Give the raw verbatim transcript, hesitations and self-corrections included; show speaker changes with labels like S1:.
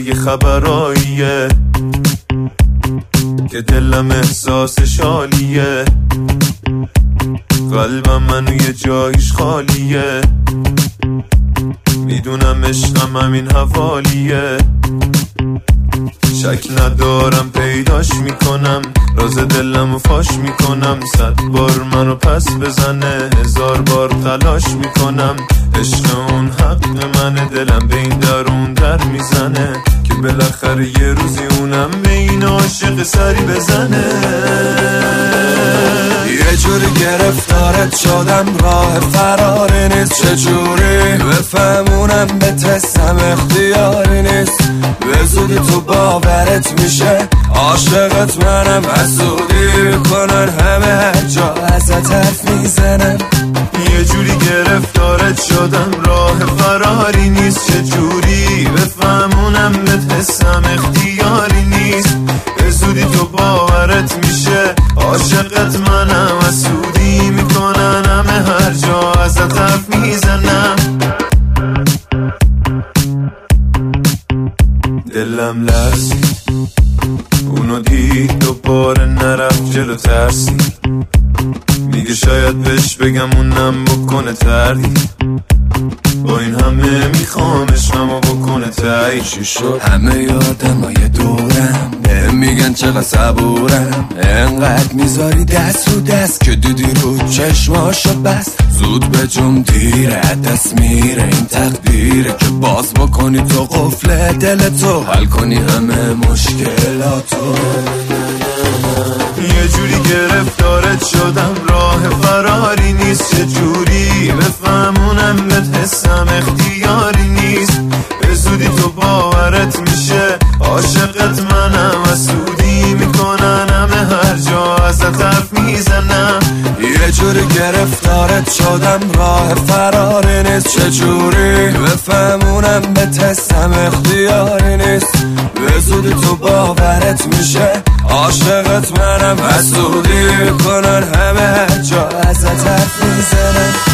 S1: یه خبراییه که دلم احساسش عالیه، قلبم منو یه جایش خالیه، میدونم عشقم همین حوالیه، شک ندارم پیداش میکنم، راز دلمو فاش میکنم، صد بار منو پس بزنه هزار بار تلاش میکنم، عشق اون حق منه، دلم به این در اون در میزنه که بالاخره یه روزی اونم به این عاشق سری بزنه.
S2: یه جوری گرفتارت شدم راه فراری نیست، چجوری بفهمونم به تستم اختیاری نیست، به زودی تو باورت میشه عاشقت منم، حسودی کنن همه هر جا ازت حرف میزنم.
S1: یه جوری گرفتارت شدم راه فراری نیست، چجوری بفهمونم به تستم اختیاری نیست، به زودی تو باورت میشه عاشقت منم، حسودی میکنن همه هر جا ازت حرف میزنم. دلم لرزید اونو دید دوباره نرفت جلو ترسید، میگه شاید بهش بگم اونم بکنه تردید، با این همه میخوامش همو بکنه تایی.
S2: چی شد؟ همه یادمای دورم میگن چقدر صبورم، انقدر میذاری دست رو دست که دیدی رو چشماشو بس، زود به جم دیره دست میره این تقدیره که باز بکنی تو قفل دل تو، حل کنی همه مشکلاتو.
S1: یه جوری گرفتارت شدم راه فراری نیست، چه جوری بفهمونم بهت حسم اختیاری نیست، به زودی تو باورت میشه عاشقت منم، حسودی میکنن همه هر جا ازت حرف میزنم.
S2: یه جوری گرفتارت شدم راه فراری نیست، چه جوری بفهمونم به تستم اختیاری نیست، به زودی تو باورت میشه عاشقت منم، حسودی کنن همه هر جا ازت حرف میزنم.